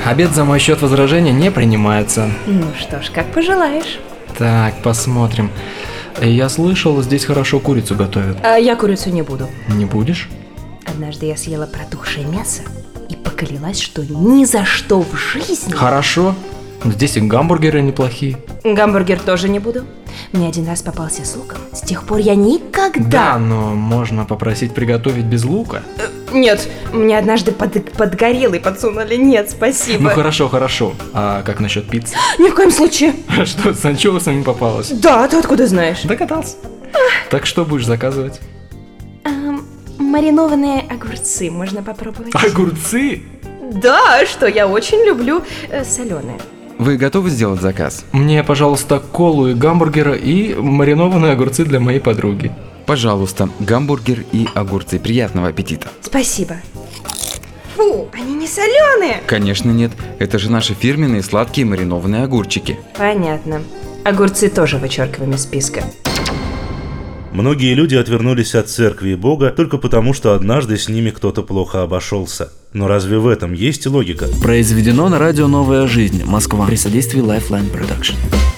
Обед за мой счет возражения не принимается. Ну что ж, как пожелаешь. Так, посмотрим. Я слышал, здесь хорошо курицу готовят. А я курицу не буду. Не будешь? Однажды я съела протухшее мясо и поклялась, что ни за что в жизни... Хорошо. Здесь и гамбургеры неплохие. Гамбургер тоже не буду. Мне один раз попался с луком. С тех пор я Да, никогда... но можно попросить приготовить без лука. Нет, мне однажды подгорелый подсунули. Нет, спасибо. Ну хорошо. А как насчет пиццы? Ни в коем случае. Что, с анчоусами попалось? Да, ты откуда знаешь? Догадался. Так что будешь заказывать? Маринованные огурцы можно попробовать. Огурцы? Да, что я очень люблю соленые. Вы готовы сделать заказ? Мне, пожалуйста, колу и гамбургера и маринованные огурцы для моей подруги. Пожалуйста, гамбургер и огурцы. Приятного аппетита. Спасибо. Фу, они не соленые. Конечно нет, это же наши фирменные сладкие маринованные огурчики. Понятно. Огурцы тоже вычеркиваем из списка. Многие люди отвернулись от церкви и Бога только потому, что однажды с ними кто-то плохо обошелся. Но разве в этом есть логика? Произведено на радио «Новая жизнь», Москва, при содействии Lifeline Production.